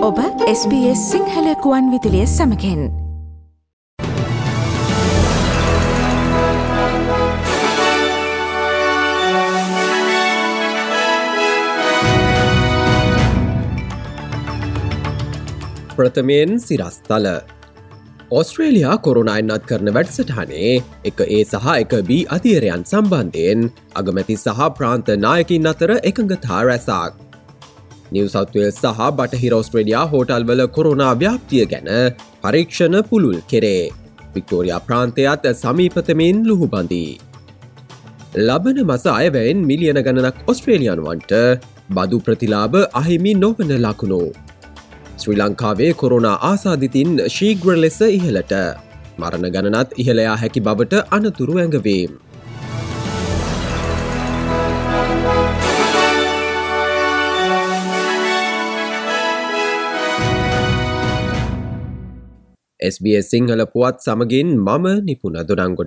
ඔබ SBS සිංහල කුවන් විදුලිය සමකෙන් ප්‍රථමයෙන් සිරස්තල ඔස්ට්‍රේලියා කොරෝනා එන්නත් කරන වැඩසටහනේ එක A සහ එක B අධීරයන් සම්බන්ධයෙන් අගමැති සහ ප්‍රාන්ත නායකින් අතර එකඟතා රැසක්. නිව් සවුත් වේල්ස් සහ බටහිර ඔස්ට්‍රේලියා හෝටල්වල කොරෝනා ව්‍යාප්තිය ගැන පරීක්ෂණ පුළුල් කෙරේ. වික්ටෝරියා ප්‍රාන්තයත් සමීපතමින් ලුහුබඳී. ලබන මස අයවැයෙන් මිලියන ගණනක් ඔස්ට්‍රේලියානුවන්ට බදු ප්‍රතිලාභ අහිමි නොවන ලකුණු. ශ්‍රී ලංකාවේ කොරෝනා ආසාදිතින් ශීඝ්‍ර ලෙස ඉහළට. මරණ ගණනත් ඉහළයා හැකි බවට අනතුරු ඇඟවීම්. SBS සිංහල පුවත් සමගින් මම නිපුණ දොඩංගොඩ.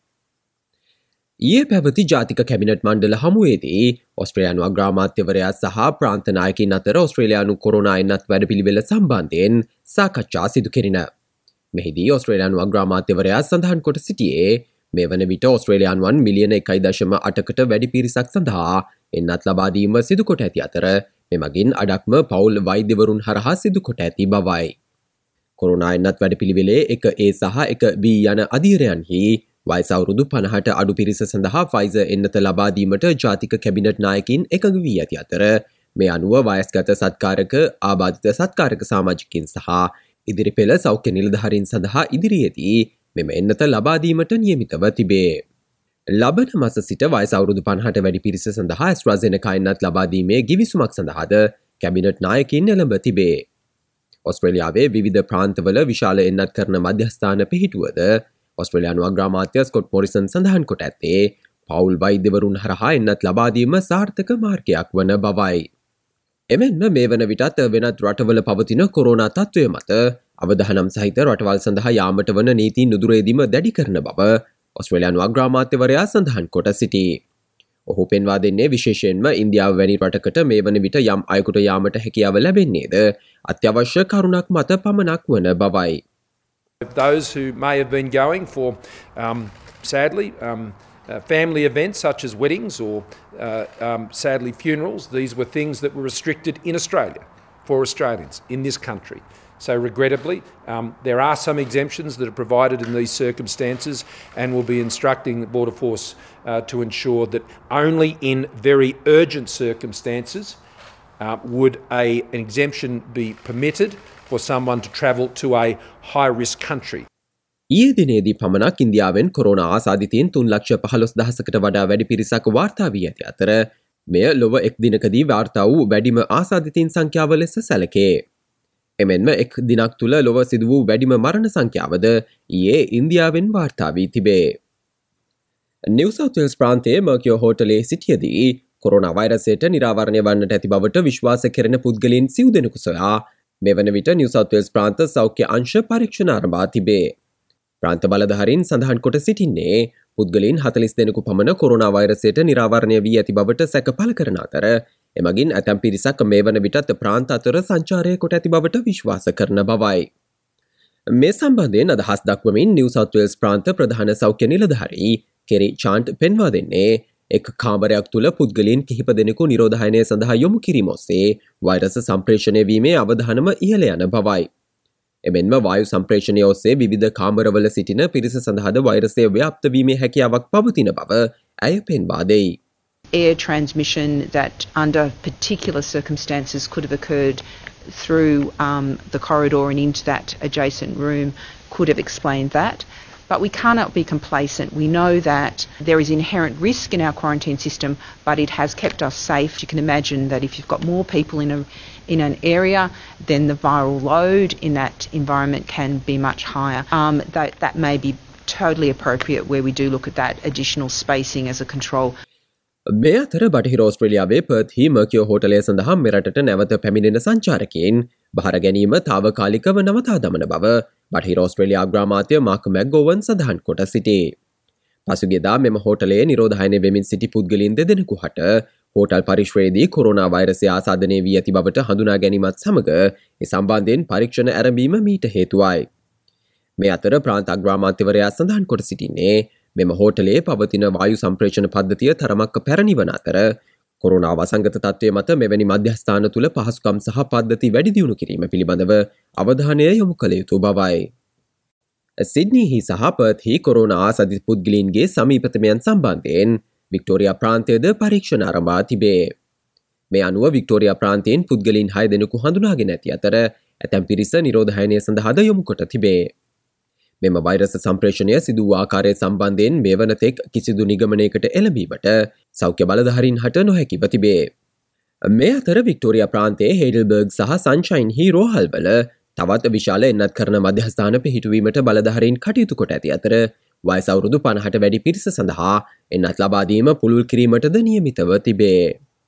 ඊයේ පැවති ජාතික කැබිනට් මණ්ඩල හමුවේදී ඔස්ට්‍රේලියානු අග්‍රාමාත්‍යවරයා සහ ප්‍රාන්ත නායකින් අතර ඔස්ට්‍රේලියානු කොරෝනා එන්නත් වැඩපිළිවෙල සම්බන්ධයෙන් සාකච්ඡා සිදු කෙරින. මෙහිදී ඔස්ට්‍රේලියානු අග්‍රාමාත්‍යවරයා සඳහන් කොට සිටියේ මේ වන විට ඔස්ට්‍රේලියානුවන් මිලියන 1.8කට වැඩි පිරිසක් සඳහා එන්නත් ලබා දීම සිදු කොට ඇති අතර මෙමගින් අඩක්ම පවුල් වෛද්‍යවරුන් හරහා සිදු කොට ඇති බවයි. කොරෝනා එන්නත් වැඩපිළිවෙලේ එක A සහ එක B යන අධීරයන්හි වයස අවුරුදු 50ට අඩු පිරිස සඳහා ෆයිසර් එන්නත ලබා දීමට ජාතික කැබිනට් නායකින් එකඟ වී ඇති අතර මේ අනුව වයස්ගත සත්කාරක ආබාධිත සත්කාරක සමාජිකින් සහ ඉදිරි පෙළ සෞඛ්‍ය නිලධාරීන් සඳහා ඉදිරියේදී මෙම එන්නත ලබා දීමට නියමිතව තිබේ. ලබන මාස සිට වයස අවුරුදු 50ට වැඩි පිරිස සඳහා ඇස්ට්‍රාසෙනෙකා එන්නත් ලබා දීමේ ගිවිසුමක් සඳහාද කැබිනට් නායකින් එළඹ තිබේ. ඔස්ට්‍රේලියාවේ විවිධ ප්‍රාන්තවල විශාල එන්නත් කරන මධ්‍යස්ථාන පිහිටුවද ඔස්ට්‍රේලියානු අග්‍රාමාත්‍ය ස්කොට් මොරිසන් සඳහන් කොට ඇත්තේ පවුල් වෛද්‍යවරුන් හරහා එන්නත් ලබා දීම සාර්ථක මාර්ගයක් වන බවයි. එමෙන්ම මේ වන විටත් වෙනත් රටවල පවතින කොරෝනා තත්ත්වය මත අවධානම් සහිත රටවල් සඳහා යාමට වන නීති නුදුරේදීම දැඩි කරන බව ඔස්ට්‍රේලියානු අග්‍රාමාත්‍යවරයා සඳහන් කොට සිටී. ඔහු පෙන්වා දෙන්නේ විශේෂයෙන්ම ඉන්දියාව වැනි රටකට මේ වන විට යම් අයෙකුට යාමට හැකියාව ලැබෙන්නේද අත්‍යවශ්‍ය කරුණක් මත පමණක් වන බවයි. Those who may have been going for, sadly, family events such as weddings or sadly funerals, these were things that were restricted in Australia for Australians in this country. So regrettably, there are some exemptions that are provided in these circumstances and will be instructing the Border Force to ensure that only in very urgent circumstances would an exemption be permitted for someone to travel to a high-risk country. ඊයේ දිනේදී පමණක් ඉන්දියාවෙන් corona ආසාදිතයින් 3,15,000කට වඩා වැඩි පිරිසක් වාර්තා වී ඇති අතර මෙය ලොව එක් දිනකදී වාර්තා වූ වැඩිම ආසාදිතයින් සංඛ්‍යාව ලෙස සැලකේ. එමෙන්ම එක් දිනක් තුළ ලොව සිදු වූ වැඩිම මරණ සංඛ්‍යාවද ඊයේ ඉන්දියාවෙන් වාර්තා වී තිබේ. නිව් සවුත් වේල්ස් ප්‍රාන්තයේ මර්කියෝ හෝටලේ සිටියදී කොරෝනා වෛරසයට නිරාවරණය වන්නට ඇති බවට විශ්වාස කෙරෙන පුද්ගලයන් සිව් දෙනෙකු සොයා මෙවන විට නිව් සවුත් වේල්ස් ප්‍රාන්ත සෞඛ්‍ය අංශ පරීක්ෂණ ආරම්භ තිබේ. ප්‍රාන්ත බලධාරීන් සඳහන් කොට සිටින්නේ පුද්ගලයන් 40 දෙනෙකු පමණ කොරෝනා වෛරසයට නිරාවරණය වී ඇති බවට සැක පළ කරන අතර එමගින් ඇතැම් පිරිසක් මේ වන විටත් ප්‍රාන්ත අතර සංචාරය කොට ඇති බවට විශ්වාස කරන බවයි. මේ සම්බන්ධයෙන් අදහස් දක්වමින් නිව් සවුත් වේල්ස් ප්‍රාන්ත ප්‍රධාන සෞඛ්‍ය නිලධාරී කෙරි චාන්ට් පෙන්වා දෙන්නේ එක් කාමරයක් තුළ පුද්ගලයන් කිහිප දෙනෙකු නිරෝධායනය සඳහා යොමු කිරීම ඔස්සේ වෛරස සම්ප්‍රේෂණය වීමේ අවධානම ඉහළ යන බවයි. එමෙන්ම වායු සම්ප්‍රේෂණය ඔස්සේ විවිධ කාමරවල සිටින පිරිස සඳහාද වෛරසය ව්‍යාප්ත වීමේ හැකියාවක් පවතින බව ඇය පෙන්වා දෙයි. Air transmission that under particular circumstances could have occurred through the corridor and into that adjacent room could have explained that. But we cannot be complacent. We know that there is inherent risk in our quarantine system, but it has kept us safe. You can imagine that if you've got more people in an area, then the viral load in that environment can be much higher. That may be totally appropriate where we do look at that additional spacing as a control. මේ අතර බටහිර ඔස්ට්‍රේලියාවේ පර්ත්හි මර්කියෝ හෝටලය සඳහා මෙරටට නැවත පැමිණෙන සංචාරකයන් බහර ගැනීම තාවකාලිකව නවතා දමන බව බටහිර ඔස්ට්‍රේලියා අග්‍රාමාත්‍ය මාක් මැක්ගෝවන් සඳහන් කොට සිටී. පසුගියදා මෙම හෝටලයේ නිරෝධායනය වෙමින් සිටි පුද්ගලයන් දෙදෙනෙකු හට හෝටල් පරිශ්‍රයේදී කොරෝනා වෛරසය ආසාදනය වී ඇති බවට හඳුනා ගැනීමත් සමග ඒ සම්බන්ධයෙන් පරීක්ෂණ ආරම්භීම මීට හේතුවයි. මේ අතර ප්‍රාන්ත අග්‍රාමාත්‍යවරයා සඳහන් කොට සිටින්නේ මෙම හෝටලයේ පවතින වායු සම්ප්‍රේෂණ පද්ධතිය තරමක් පැරණි වන අතර කොරෝනා වසංගත තත්ත්වය මත මෙවැනි මධ්‍යස්ථාන තුළ පහසුකම් සහ පද්ධති වැඩි දියුණු කිරීම පිළිබඳව අවධානය යොමු කළ යුතු බවයි. සිඩ්නීහි සහ පර්ත්හි කොරෝනා ආසාදිත පුද්ගලයන්ගේ සමීපතමයන් සම්බන්ධයෙන් වික්ටෝරියා ප්‍රාන්තයද පරීක්ෂණ ආරම්භා තිබේ. මේ අනුව වික්ටෝරියා ප්‍රාන්තයෙන් පුද්ගලයන් 6 දෙනෙකු හඳුනාගෙන ඇති අතර ඇතැම් පිරිස නිරෝධායනය සඳහාද යොමු කොට තිබේ. මෙම වෛරස සම්ප්‍රේෂණය සිදු වූ ආකාරය සම්බන්ධයෙන් මේ වනතෙක් කිසිදු නිගමනයකට එළඹීමට සෞඛ්‍ය බලධාරීන් හට නොහැකිව තිබේ. මේ අතර වික්ටෝරියා ප්‍රාන්තයේ හේඩල්බර්ග් සහ සන්ෂයින් හි රෝහල් වල තවත් විශාල එන්නත් කරන මධ්‍යස්ථාන පිහිටුවීමට බලධාරීන් කටයුතු කොට ඇති අතර වයස අවුරුදු 50ට වැඩි පිරිස සඳහා එන්නත් ලබා දීම පුළුල් කිරීමටද නියමිතව තිබේ.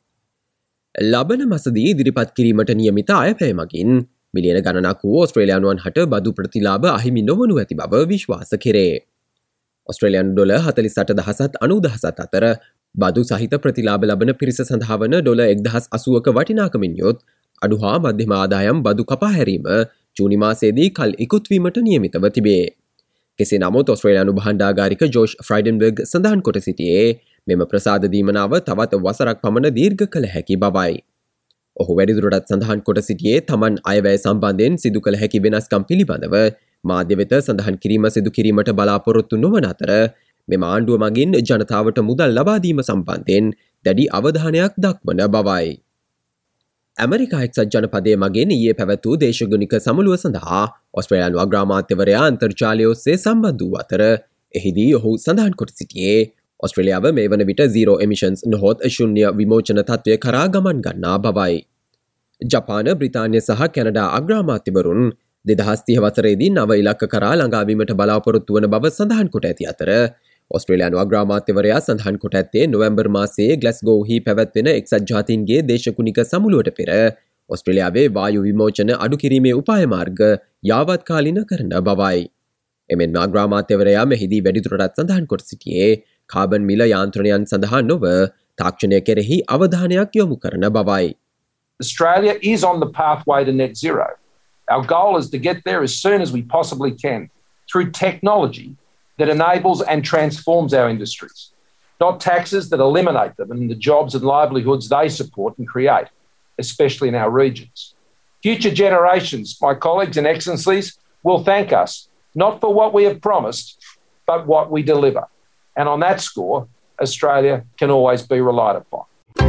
ලබන මාසදී ඉදිරිපත් කිරීමට නියමිත අයවැය මගින් මිලියන ගණනක් වූ ඕස්ට්‍රේලියානුවන් හට බදු ප්‍රතිලාභ අහිමි නොවනු ඇති බව විශ්වාස කෙරේ. ඔස්ට්‍රේලියානු ඩොලර් 48,000 අතර බදු සහිත ප්‍රතිලාභ ලබන පිරිස සඳහා වන ඩොලර් 1,080ක වටිනාකමින් යොත් අඩු හා මධ්‍යම ආදායම් බදු කපා හැරීම ජූනි මාසයේදී කල් ඉක්ුත්වීමට නියමිතව තිබේ. කෙසේ නමුත් ඔස්ට්‍රේලියානු භාණ්ඩාගාරික ජෝෂ් ෆ්‍රයිඩන්බර්ග් සඳහන් කොට සිටියේ මෙම ප්‍රසාද දීමනාව තවත් වසරක් පමණ දීර්ඝ කළ හැකි බවයි. ඔහු වැඩිදුරටත් සඳහන් කොට සිටියේ තමන් අයවැය සම්බන්ධයෙන් සිදු කළ හැකි වෙනස්කම් පිළිබඳව මාධ්‍ය වෙත සඳහන් කිරීම සිදු කිරීමට බලාපොරොත්තු නොවන අතර මෙම ආණ්ඩුව මගින් ජනතාවට මුදල් ලබා දීම සම්බන්ධයෙන් දැඩි අවධානයක් දක්වන බවයි. ඇමරිකා එක්සත් ජනපදයේ මගින් ඊයේ පැවැත් වූ දේශගුණික සමුළුව සඳහා ඔස්ට්‍රේලියානු අග්‍රාමාත්‍යවරයා අන්තර්ජාලය ඔස්සේ සම්බන්ධ වූ අතර එහිදී ඔහු සඳහන් කොට සිටියේ ඔස්ට්‍රේලියාව මේ වන විට zero emissions නොහොත් ශුන්‍ය විමෝචන තත්ත්වය කරා ගමන් ගන්නා බවයි. ජපාන, බ්‍රිතාන්‍ය සහ කැනඩා අග්‍රාමාත්‍යවරුන් 2030 වසරේදී නව ඉලක්ක කරා ළඟාවීමට බලාපොරොත්තු වන බව සඳහන් කොට ඇති අතර ඔස්ට්‍රේලියානු අග්‍රාමාත්‍යවරයා සඳහන් කොට ඇත්තේ නොවැම්බර් මාසයේ ග්ලාස්ගෝහි පැවැත්වෙන එක්සත් ජාතීන්ගේ දේශකුණික සමුළුවට පෙර ඔස්ට්‍රේලියාවේ වායු විමෝචන අඩු කිරීමේ උපාය මාර්ග යාවත්කාලින කරන බවයි. එමෙන්ම අග්‍රාමාත්‍යවරයා මෙහිදී වැඩිදුරටත් සඳහන් කොට සිටියේ කාබන් මිල යාන්ත්‍රණයන් සඳහා නොව තාක්ෂණය කෙරෙහි අවධානයක් යොමු කරන බවයි. Australia is on the pathway to net zero. Our goal is to get there as soon as we possibly can through technology that enables and transforms our industries, not taxes that eliminate them and the jobs and livelihoods they support and create, especially in our regions. Future generations, my colleagues and excellencies, will thank us, not for what we have promised, but what we deliver. And on that score, Australia can always be relied upon.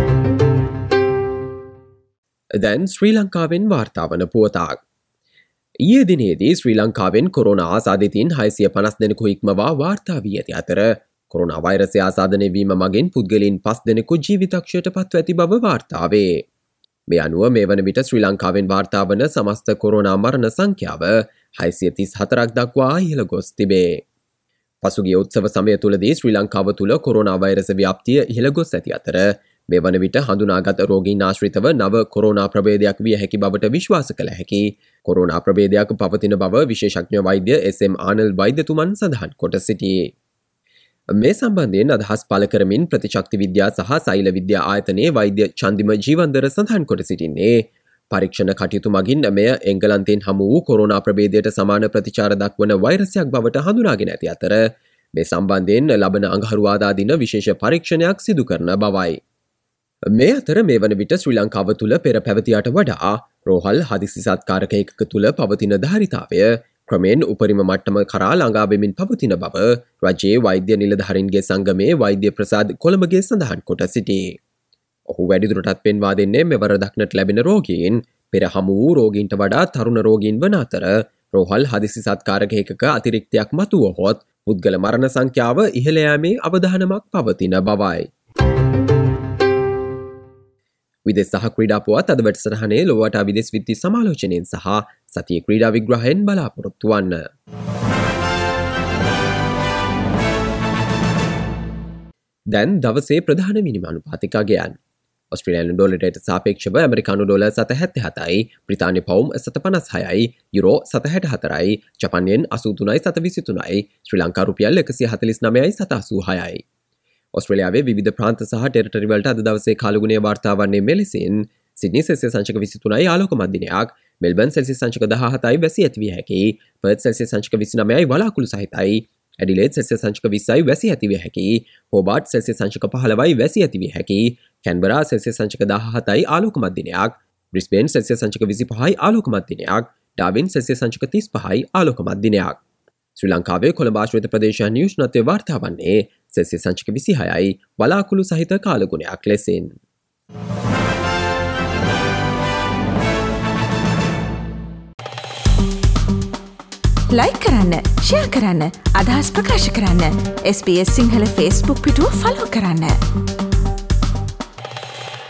දැන් ශ්‍රී ලංකාවෙන් වාර්තා වන පුවතක්. ඊයේ දිනේදී ශ්‍රී ලංකාවෙන් corona ආසාදිතයින් 650 දෙනෙකු ඉක්මවා වාර්තා වී ඇති අතර කොරෝනා වෛරසය ආසාදනය වීම මගින් පුද්ගලයන් 5 දෙනෙකු ජීවිතක්ෂයට පත්ව ඇති බව වාර්තා වේ. මේ අනුව මේ වන විට ශ්‍රී ලංකාවෙන් වාර්තා වන සමස්ත කොරෝනා මරණ සංඛ්‍යාව 634ක් දක්වා ඉහළ ගොස් තිබේ. පසුගිය උත්සව සමය තුළදී ශ්‍රී ලංකාව තුළ කොරෝනා වෛරස ව්‍යාප්තිය ඉහළ ගොස් ඇති අතර මේ වන විට හඳුනාගත් රෝගීන් ආශ්‍රිතව නව කොරෝනා ප්‍රභේදයක් විය හැකි බවට විශ්වාස කළ හැකි කොරෝනා ප්‍රභේදයක් පවතින බව විශේෂඥ වෛද්‍ය SM ආනල් වෛද්‍යතුමන් සඳහන් කොට සිටියේ. මේ සම්බන්ධයෙන් අදහස් පළ කරමින් ප්‍රතිශක්ති විද්‍යා සහ සෛල විද්‍යා ආයතනයේ වෛද්‍ය චන්දිම ජීවන්දර සඳහන් කොට සිටින්නේ පරීක්ෂණ කටයුතු මගින් මෙය එංගලන්තයෙන් හමු වූ කොරෝනා ප්‍රභේදයට සමාන ප්‍රතිචාර දක්වන වෛරසයක් බවට හඳුනාගෙන ඇති අතර මේ සම්බන්ධයෙන් ලබන අඟහරුවාදා දින විශේෂ පරීක්ෂණයක් සිදු කරන බවයි. මේ අතර මේ වන විට ශ්‍රී ලංකාව තුළ පෙර පැවතියට වඩා රෝහල් හදිසි සත්කාරක එකක තුළ පවතින ධාරිතාවය ක්‍රමෙන් උපරිම මට්ටම කරා ළඟා වෙමින් පවතින බව රජයේ වෛද්‍ය නිලධාරීන්ගේ සංගමේ වෛද්‍ය ප්‍රසාද් කොළඹගේ සඳහන් කොට සිටී. ඔහු වැඩිදුරටත් පෙන්වා දෙන්නේ මෙවර දක්නට ලැබෙන රෝගීන් පෙර හමු වූ රෝගීන්ට වඩා තරුණ රෝගීන් වන අතර රෝහල් හදිසි සත්කාරක එකක අතිරික්තයක් මතුවහොත් පුද්ගල මරණ සංඛ්‍යාව ඉහළ යාමේ අවධානමක් පවතින බවයි. විදෙස් සහ ක්‍රීඩා පුවත් අද වැඩසටහනේ ලොවට විදෙස් විත්ති සමාලෝචනයෙන් සහ සතියේ ක්‍රීඩා විග්‍රහයෙන් බලාපොරොත්තු වන්න. දැන් දවසේ ප්‍රධාන විනිමය අනුපාතික අගයන්. ඔස්ට්‍රේලියානු ඩොලරයට සාපේක්ෂව ඇමරිකානු ඩොලර් 7.77යි, බ්‍රිතාන්‍ය පවුම් 7.56යි, යුරෝ 7.64යි, ජපාන් යෙන් 83යි 7.23යි, ශ්‍රී ලංකා රුපියල් 149යි 7.86යි. ඔස්ට්‍රේලියාවේ විවිධ ප්‍රාන්ත සහ ටෙරිටරි වලට අද දවසේ කාලගුණය වාර්තා වන්නේ මෙලෙසින් සිඩ්නි සෙල්සියස් අංශක 23යි ආලෝකමත් දිනයක්, මෙල්බර්න් සෙල්සියස් අංශක 17යි වැසි ඇති විය හැකි, පර්ත් සෙල්සියස් අංශක 29යි වලාකුළු සහිතයි, ඇඩිලේඩ් සෙල්සියස් අංශක 20යි වැසි ඇති විය හැකි, හෝබාර්ට් සෙල්සියස් අංශක 15යි වැසි ඇති විය හැකි, කැන්බරා සෙල්සියස් අංශක 17යි ආලෝකමත් දිනයක්, බ්‍රිස්බේන් සෙල්සියස් අංශක 25යි ආලෝකමත් දිනයක්, ඩාවින් සෙල්සියස් අංශක 35යි ආලෝකමත් දිනයක්. ශ්‍රී ලංකාවේ කොළඹ ආශ්‍රිත ප්‍රදේශයන්හි උෂ්ණත්වය වාර්තා වන්නේ සෙල්සියස් අංශක 26යි වලාකුළු සහිත කාලගුණයක් ලෙසින්. ලයික් කරන්න, ෂෙයා කරන්න, අදහස් ප්‍රකාශ කරන්න. SBS සිංහල Facebook පිටුව ෆලෝ කරන්න.